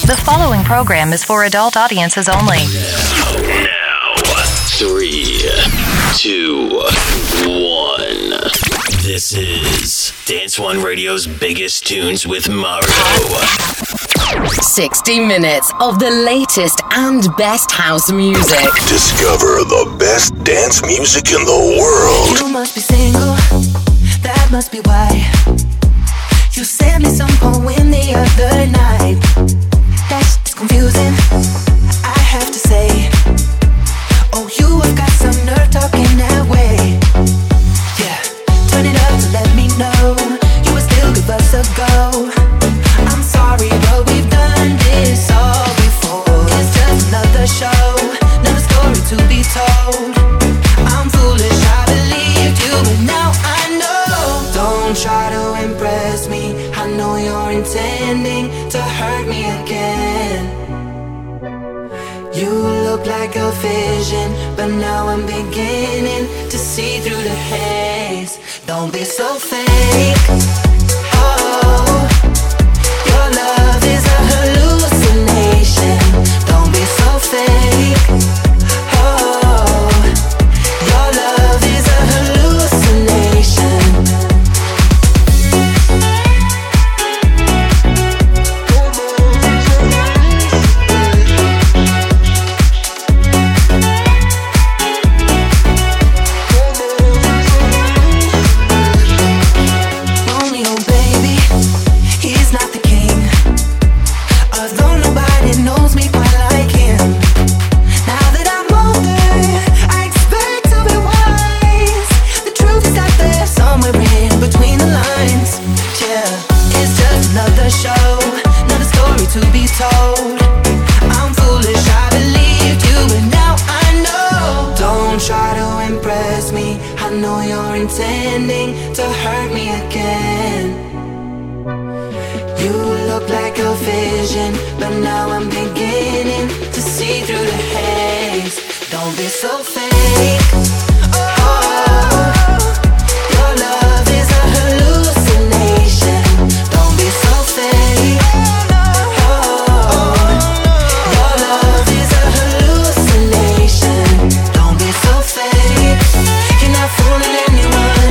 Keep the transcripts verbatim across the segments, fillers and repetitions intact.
The following program is for adult audiences only. Now, three, two, one. This is Dance One Radio's biggest tunes with Mario. sixty minutes of the latest and best house music. Discover the best dance music in the world. You must be single, that must be why you sent me some poem the other night. That's confusing, I have to say. Oh, you have got some nerve talking that way. Yeah, turn it up to let me know you would still give us a go. I'm sorry, but we've done this all before. It's just another show, another story to be told. I'm foolish, I believed you, but now I know. Don't try to impress me, I know you're intending to hurt me again. You look like a vision, but now I'm beginning to see through the haze. Don't be so fake. Oh, your love is a hallucination. Don't be so fake. Oh, your love is a hallucination. Romeo, baby, he's not the king. Although nobody knows me quite like him. Now that I'm older, I expect to be wise. The truth is out there somewhere in between the lines. Yeah, it's just another show, another story to be told. I'm foolish, I believed you, but now I know. Don't try to impress me, I know you're intending to hurt me again. You look like a vision, but now I'm beginning to see through the haze. Don't be so fake. Oh, your love is a hallucination. Don't be so fake. Oh, your love is a hallucination. Don't be so fake. You're not fooling anyone.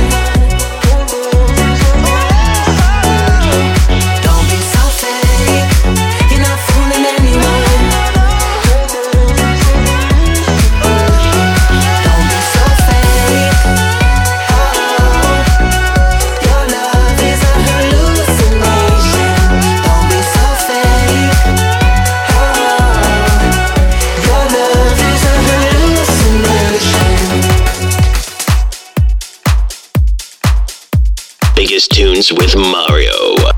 Don't be so fake. You're not fooling anyone. Don't be so fake. Oh, your love is a hallucination. Don't be so fake. Oh, your love is a hallucination. Biggest tunes with Mario.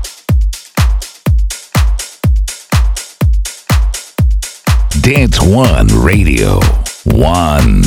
Dance One Radio. One.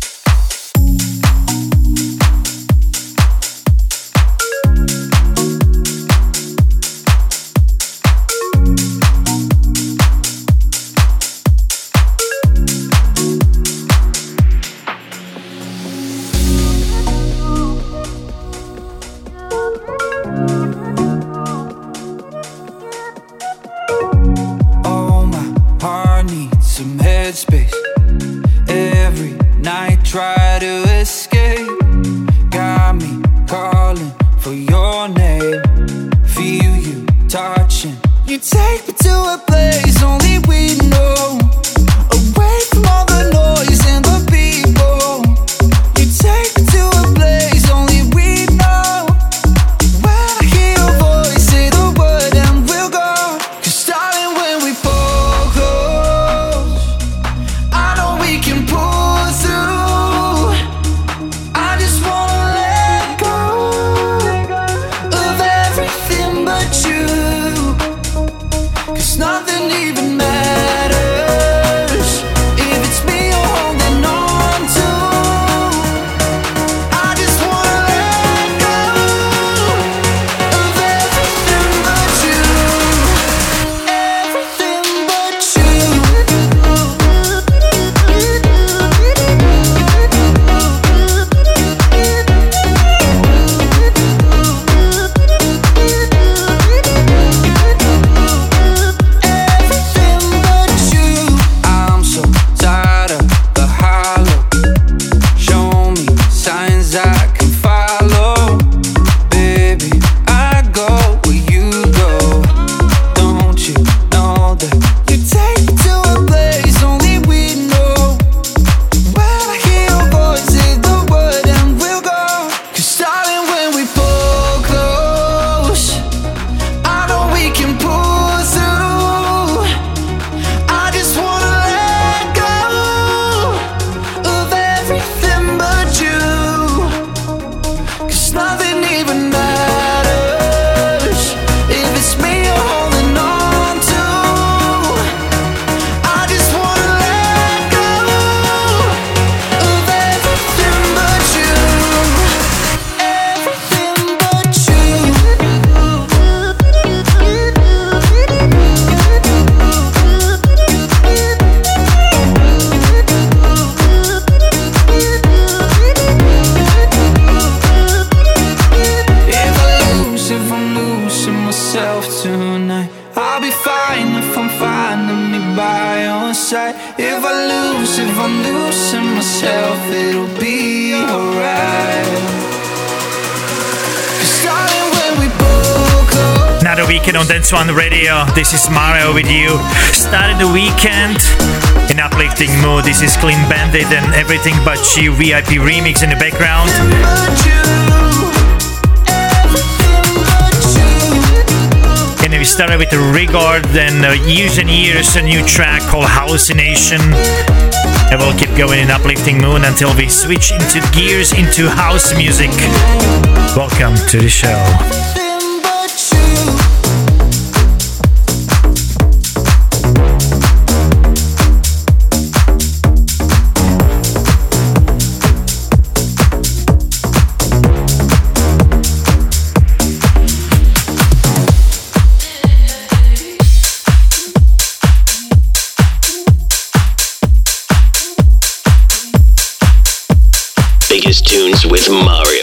Oh, my heart needs some headspace. Every night try to escape. Got me calling for your name. Feel you touching. You take me to a place only we know. Away from all the noise and the people. You take me to a place only we know. When I hear your voice, say the word and we'll go. 'Cause darling, when we fall close, I know we can pull through. I just wanna let go of everything but you. 'Cause nothing even matters if it's me you're holding on sight. If I lose, if I'm losing myself, it'll be alright. Cause darling, when we both go. Another weekend on Dance One Radio. This is Mario with you. Starting the weekend in uplifting mood. This is Clean Bandit and Everything But You V I P remix in the background. And we started with the Rigord and uh, Years and Years, a new track called Hallucination. And we'll keep going in uplifting mood until we switch into gears into house music. Welcome to the show. Biggest tunes with Mario.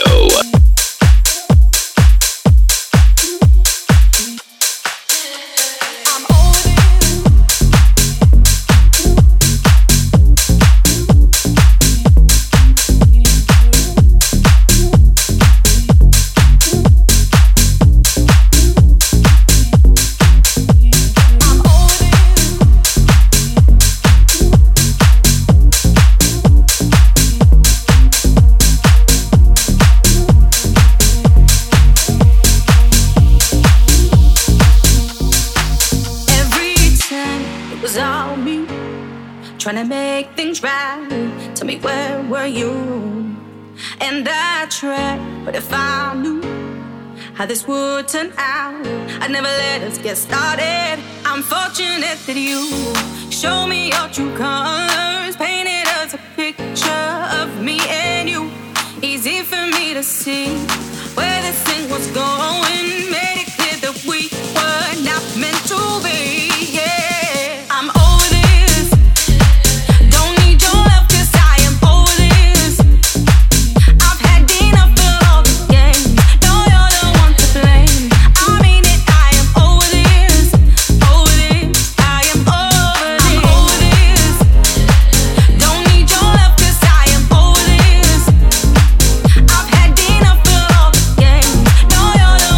Trying to make things right. Tell me, where were you? And I tried, but if I knew how this would turn out, I'd never let us get started. I'm fortunate that you showed me your true colors, painted us a picture of me and you. Easy for me to see where this thing was going. Made it clear that we were not meant to be. Yeah, I'm over this. Don't need your love 'cause I am over this. I've had enough of all the games. No, you're the one to blame. I mean it, I am over this. Over this, I am over this. I'm over this. Don't need your love 'cause I am over this. I've had enough of all the games. No, you're the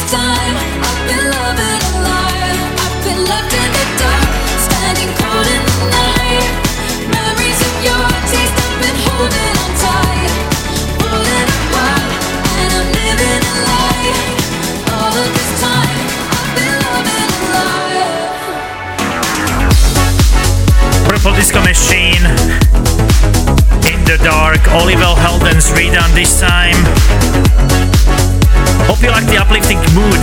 Disco Machine, In the Dark, Oliver Heldens redone this time. Hope you like the uplifting mood.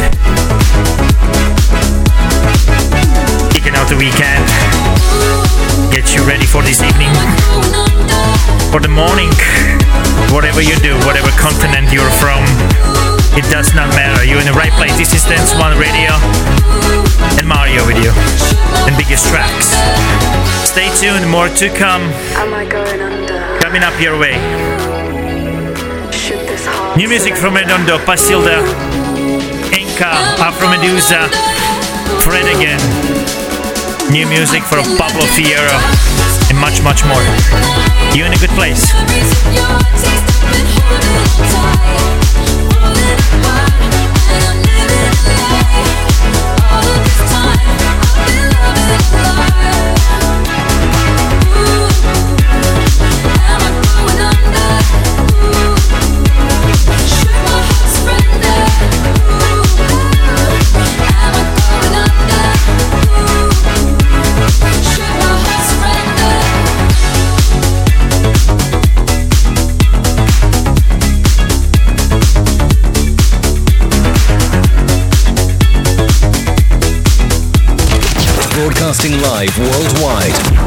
Kicking out the weekend. Get you ready for this evening. For the morning. Whatever you do, whatever continent you're from, it does not matter. You're in the right place. This is Dance One Radio. And Mario with you. And biggest tracks. Stay tuned, more to come. Am I going under? Coming up your way. Should this heart New music from Redondo, Pasilda, Enka, Afro Medusa, Fred again. New music from Pablo Fierro, and much, much more. You're in a good place. Broadcasting live worldwide.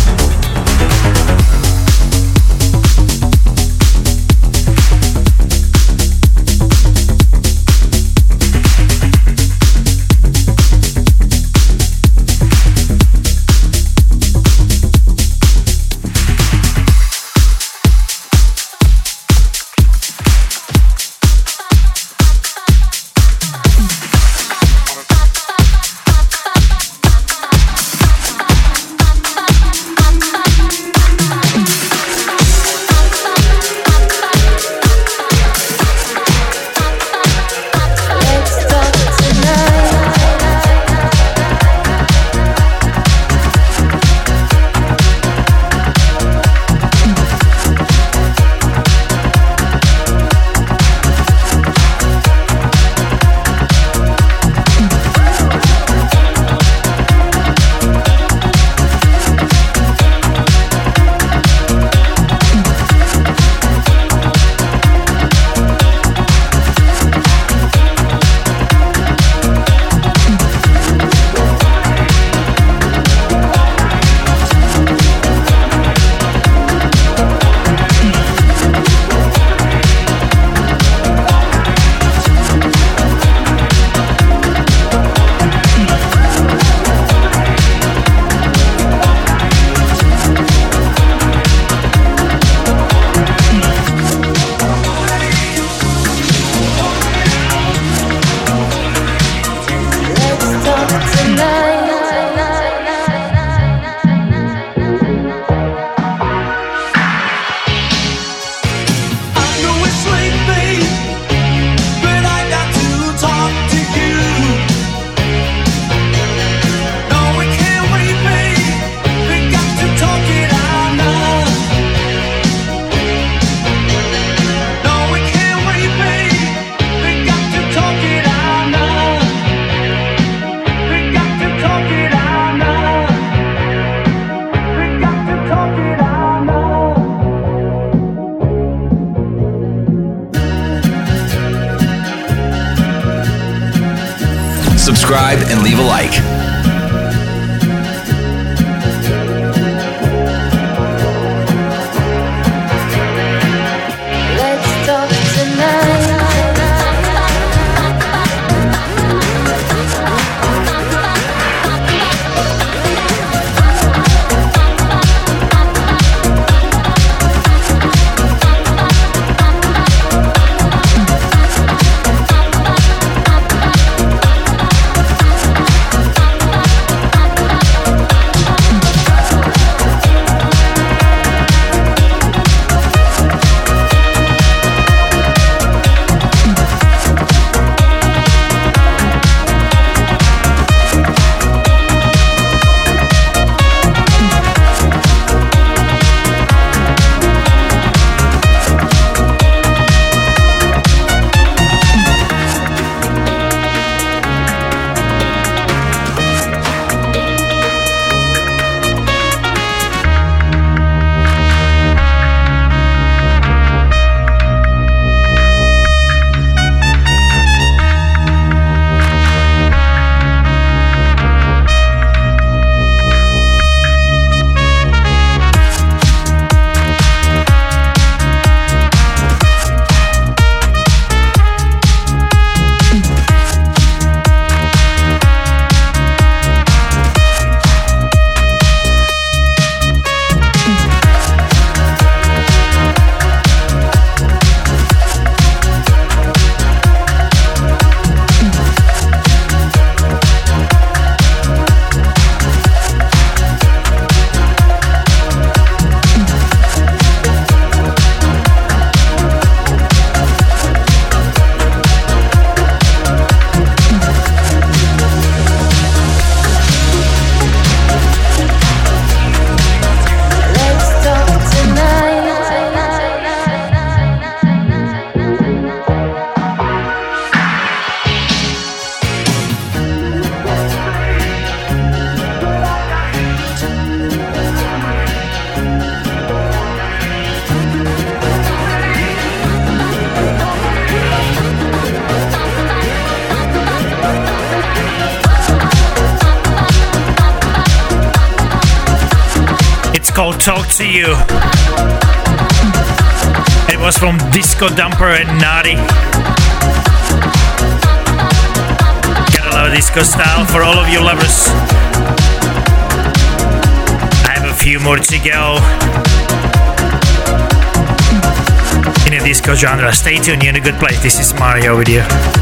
Subscribe and leave a like. called Talk to You. It was from Disco Dumper and Naughty. Gotta love disco style for all of you lovers. I have a few more to go in the disco genre. Stay tuned, you're in a good place. This is Mario with you.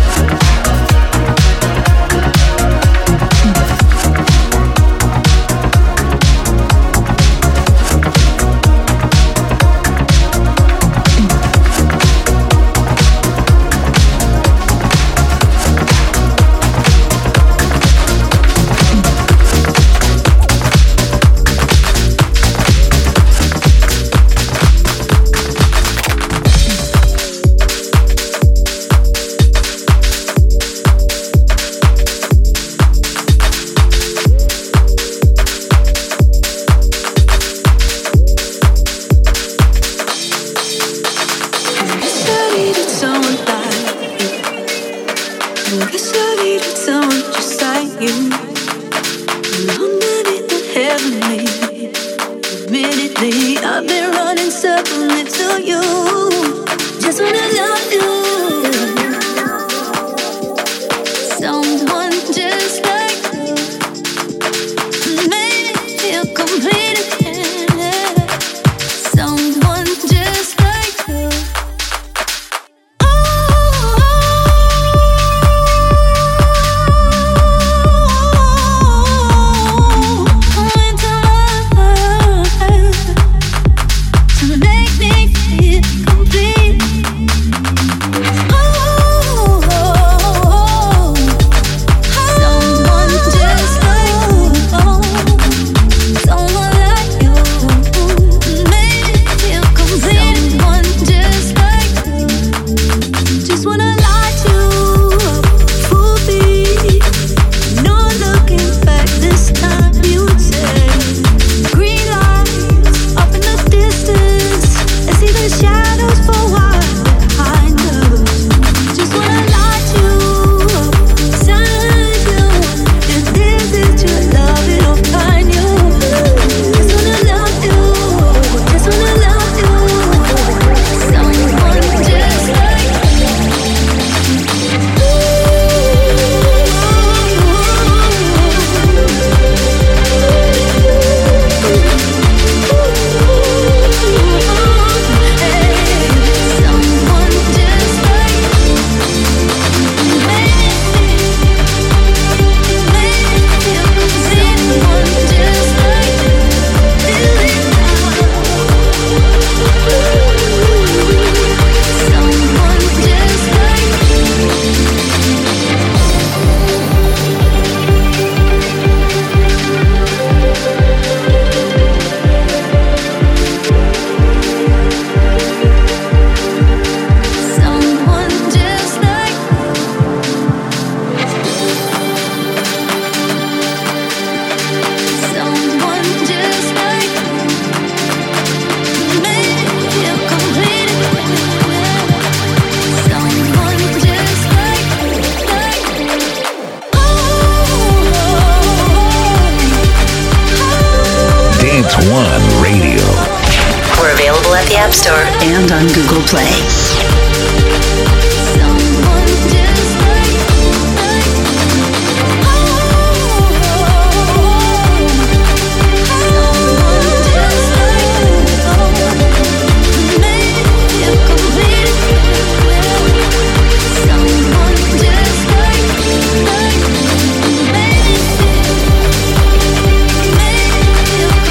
And on Google Play.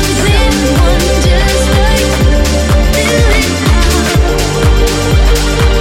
Just like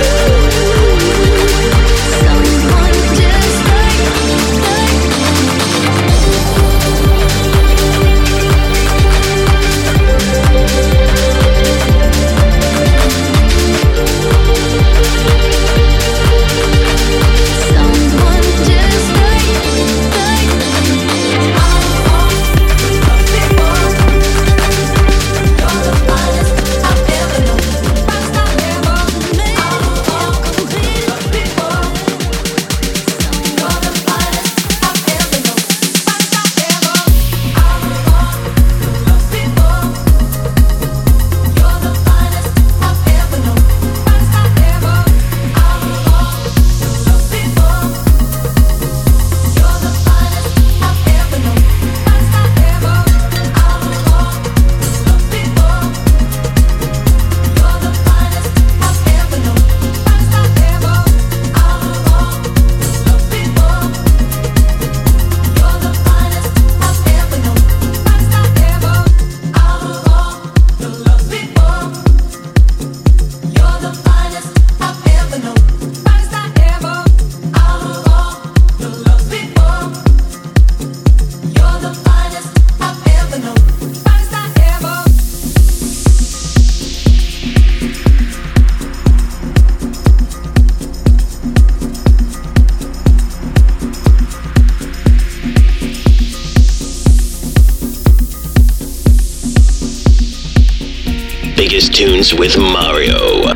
Biggest tunes with Mario.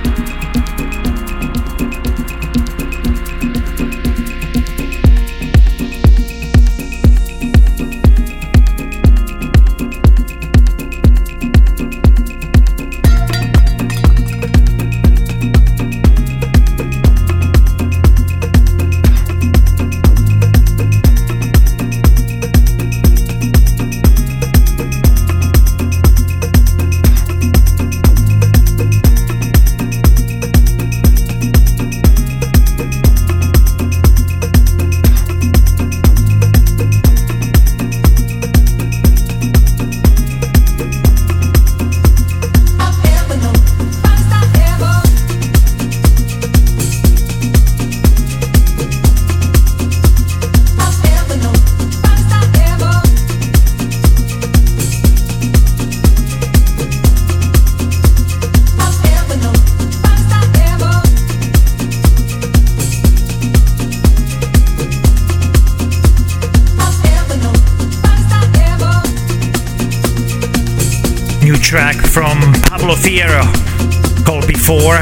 Track from Pablo Fierro called Before.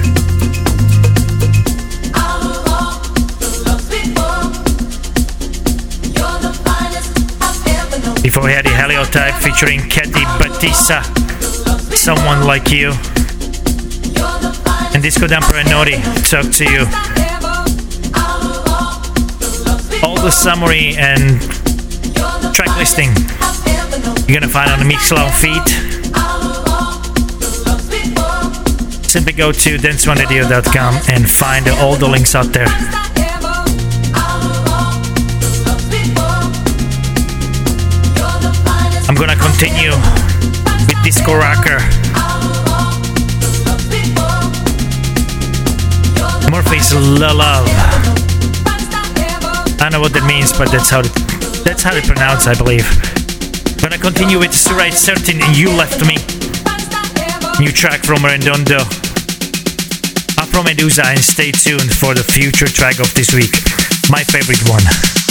Before we had the Heliotype featuring Katy Batista, Someone Like You. And Disco Damper and Nori, Talk to You. All the summary and track listing you're gonna find on the Mixcloud feed. Simply go to dance one radio dot com and find all the links out there. I'm gonna continue with Disco Rocker. Murphy's La Love. I don't know what that means, but that's how it, that's how they pronounce, I believe. I'm gonna continue with Suraj Certain and You Left Me. New track from Redondo. I'm from Medusa, and stay tuned for the future track of this week. My favorite one.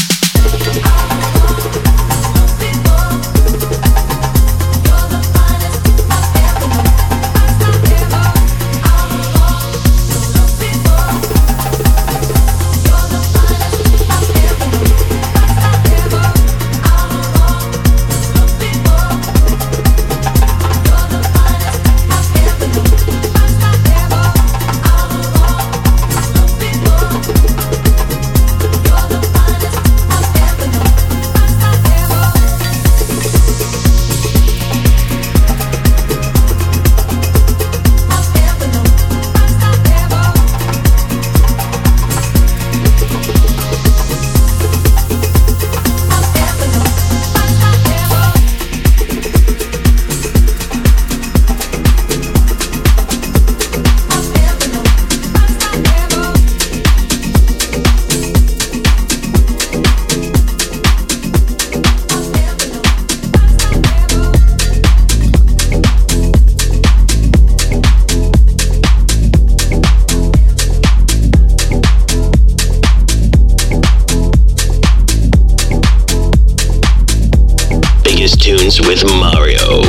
Tunes with Mario.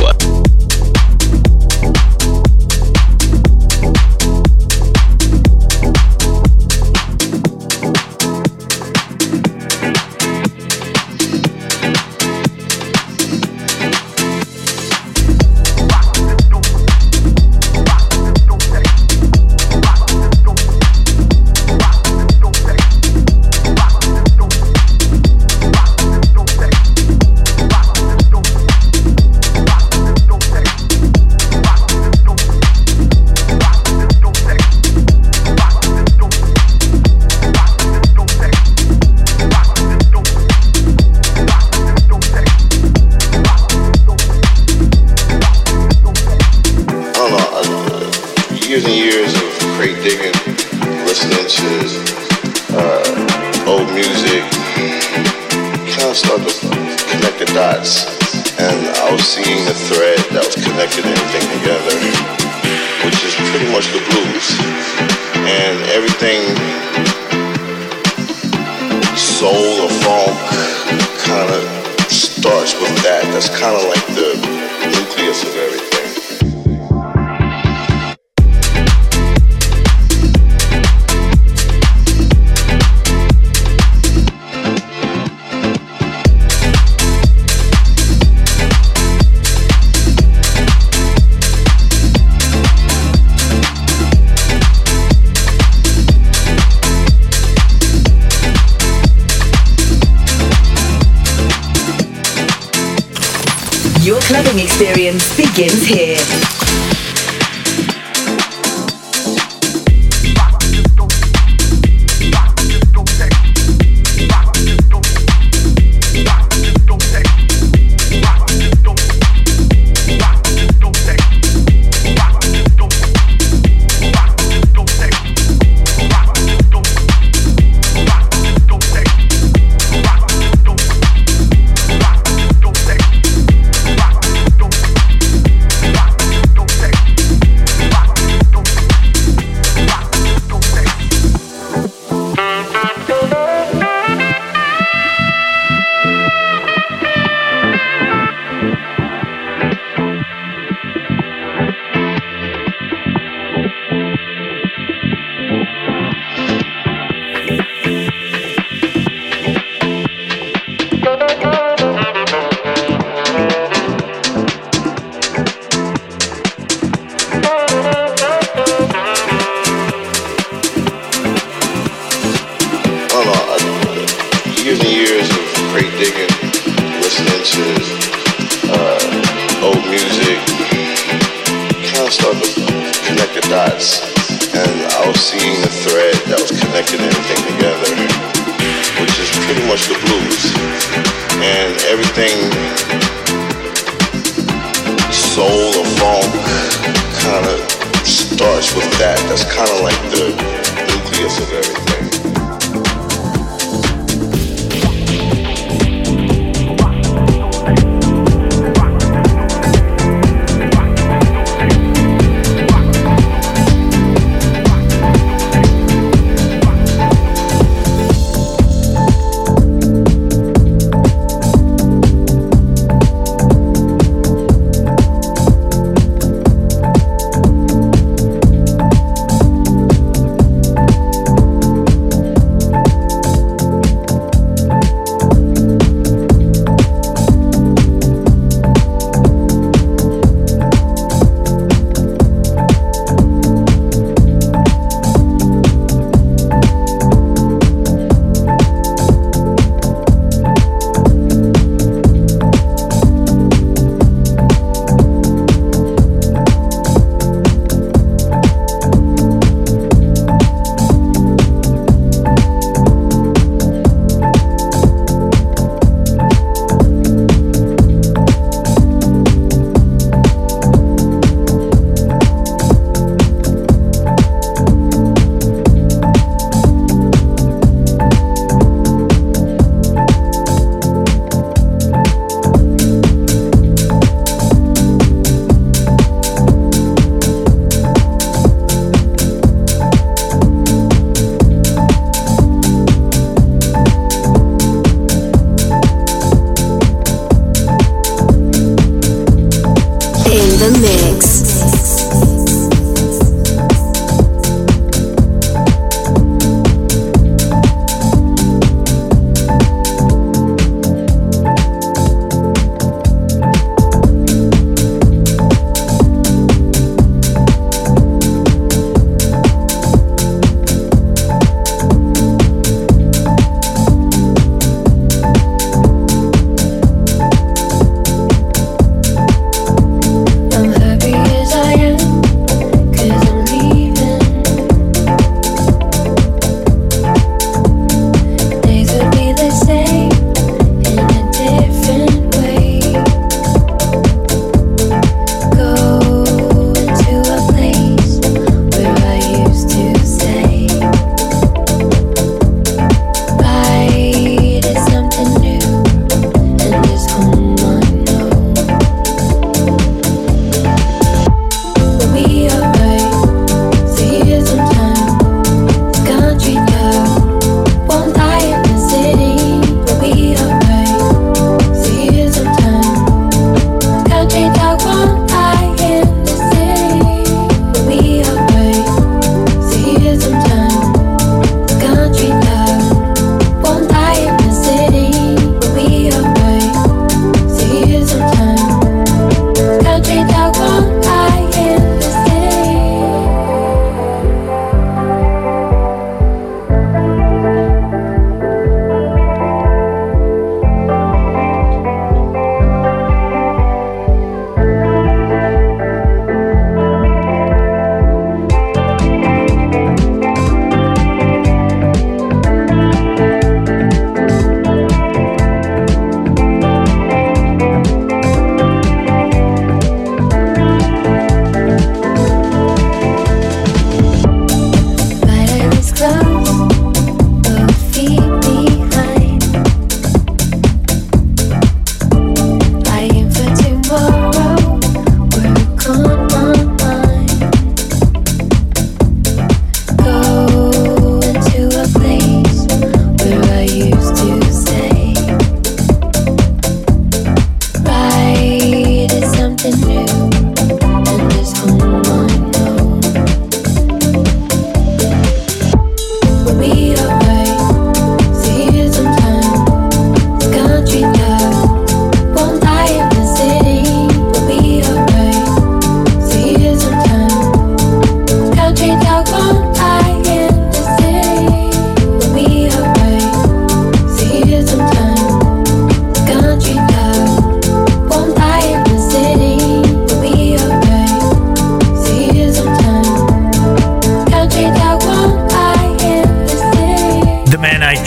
Starts with that. That's kind of like the nucleus of everything. clubbing experience begins here.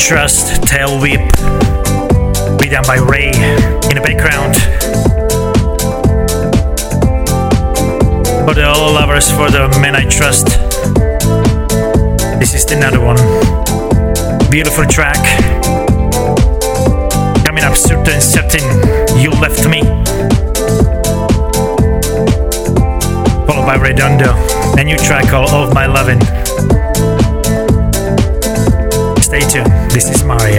Trust, Tail Whip, redone by Ray in the background. For the all lovers, for the men I trust, this is another one. Beautiful track. Coming up, Certain Certain, You Left Me. Followed by Redondo, a new track called Of My Lovin'. Stay tuned, this is Mario.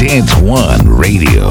Dance One Radio.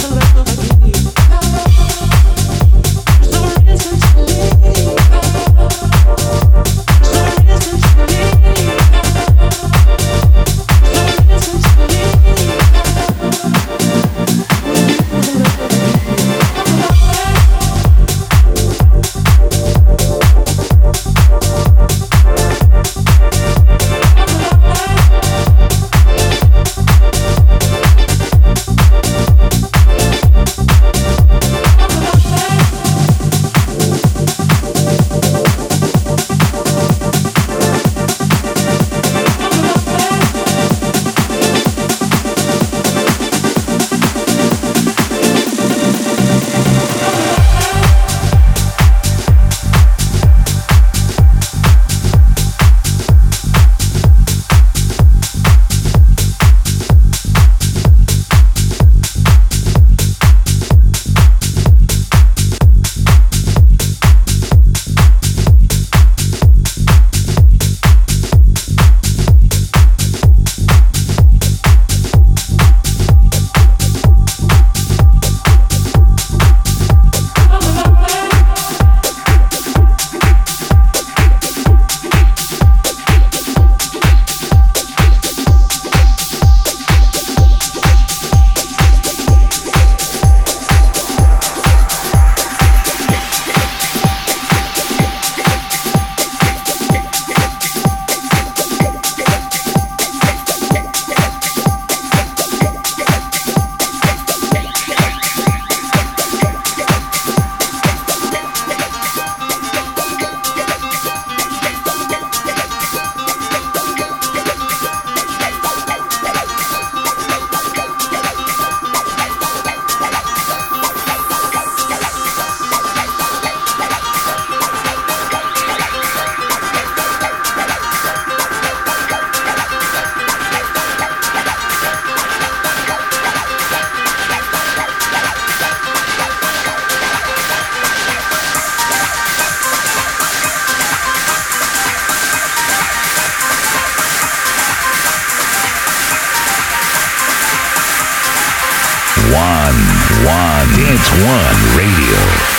Dance One Radio.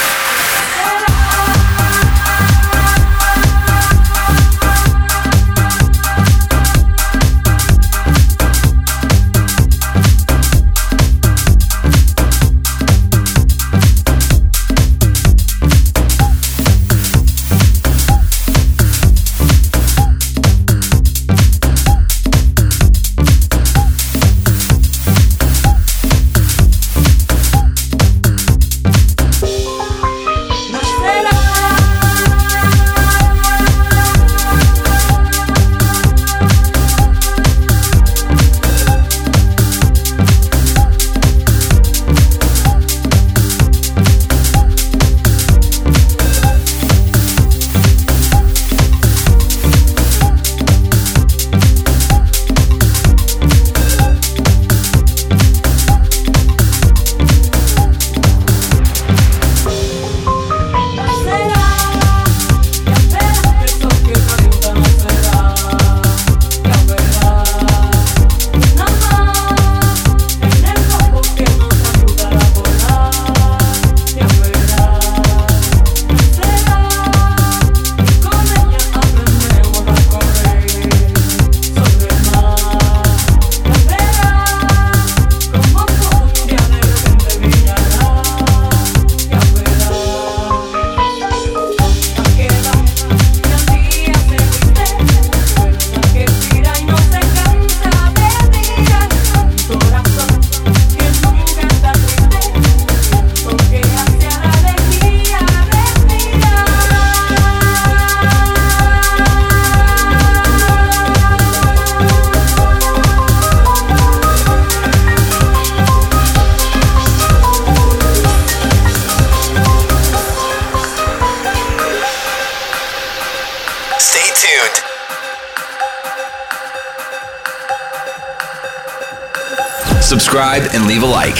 Subscribe and leave a like.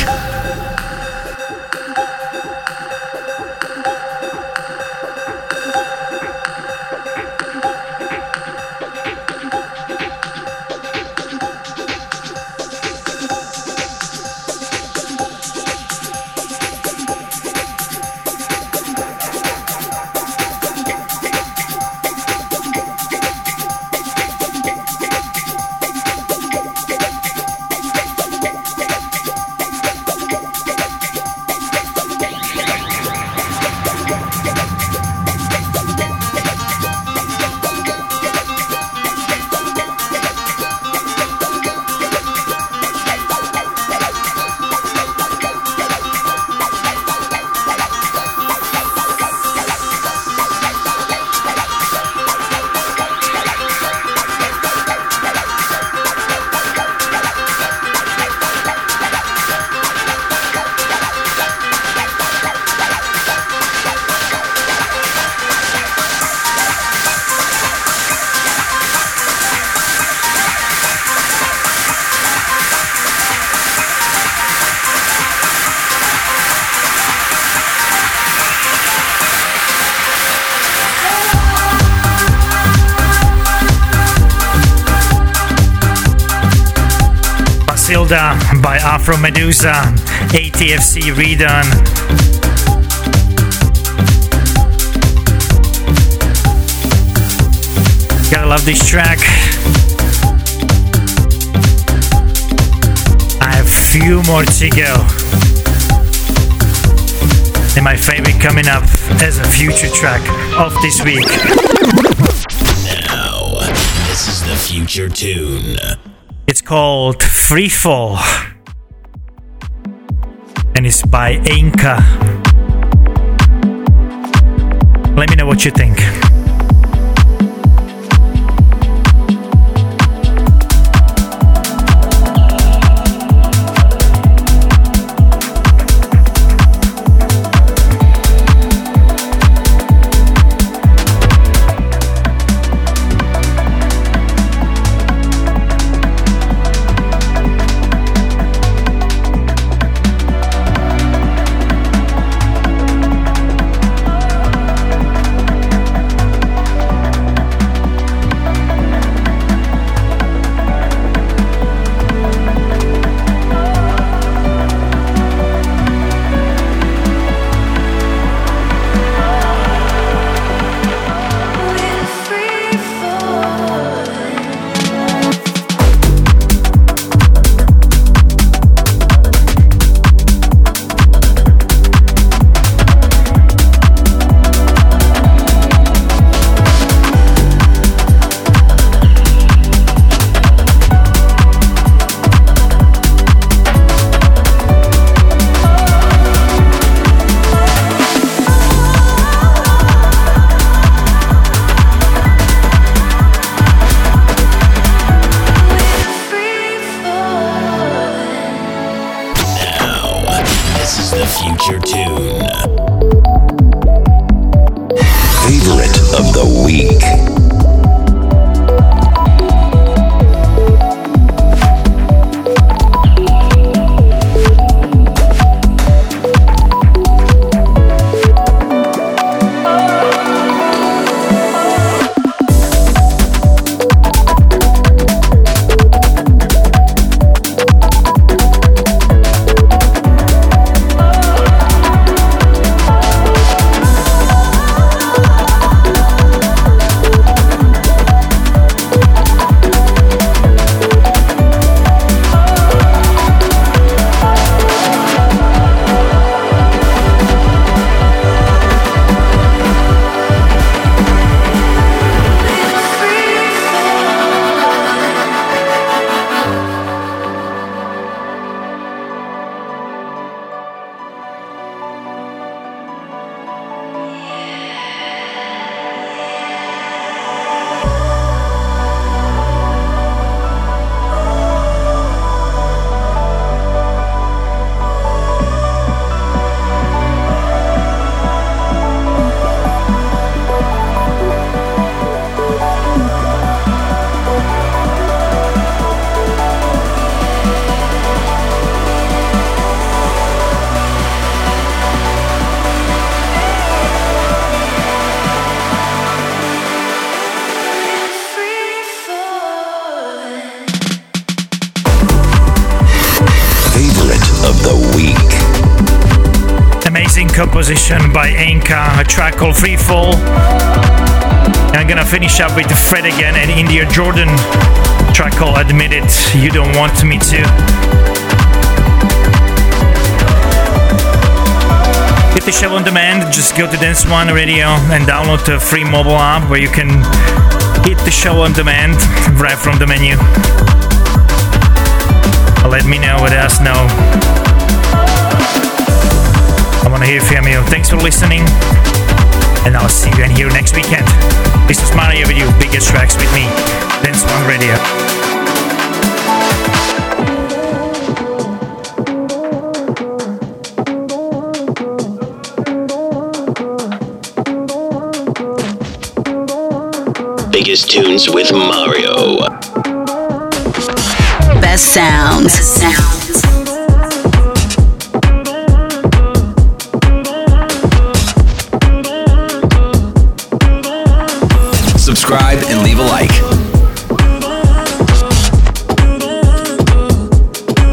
Matilda by Afro Medusa, A T F C redone. Gotta love this track. I have few more to go. And my favorite coming up as a future track of this week. Now, this is the future tune. It's called Freefall. And it's by Ainka. Let me know what you think. Composition by Ainka, a track called Freefall. And I'm gonna finish up with Fred again and India Jordan, a track called Admit It, You Don't Want Me To. Get the show on demand, just go to Dance One Radio and download the free mobile app where you can hit the show on demand right from the menu. Let me know, let us know. I want to hear from you. Thanks for listening, and I'll see you in here next weekend. This is Mario with you, biggest tracks with me, Dance One Radio. Biggest tunes with Mario. Best sounds. Best sounds. Subscribe and leave a like.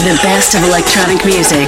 the best of electronic music.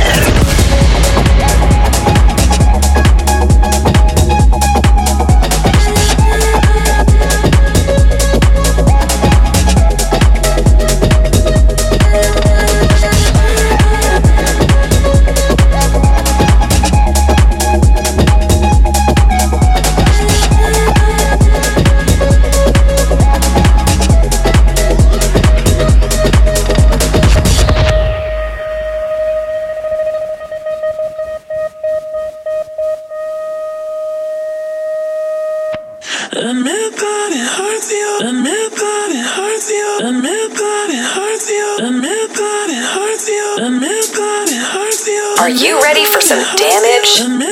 Are you ready for some damage?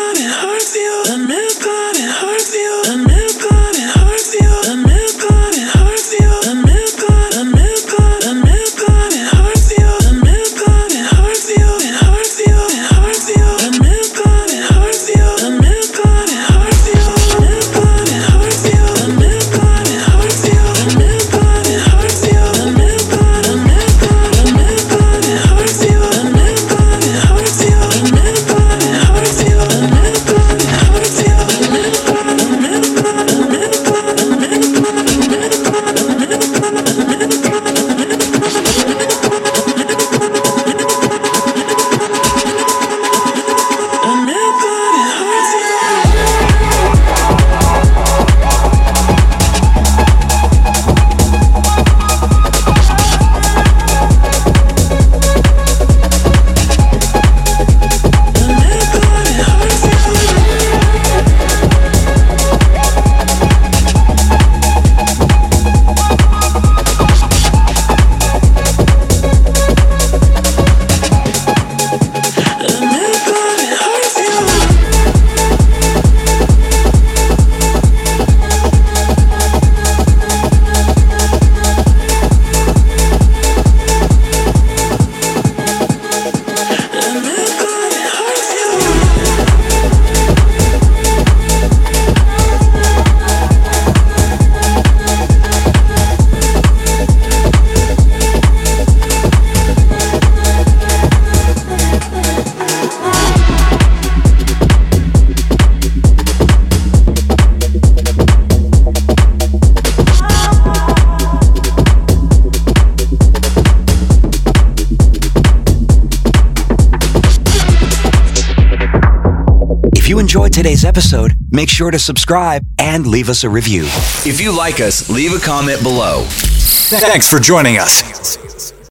Enjoyed today's episode, make sure to subscribe and leave us a review. If you like us, leave a comment below. Thanks for joining us.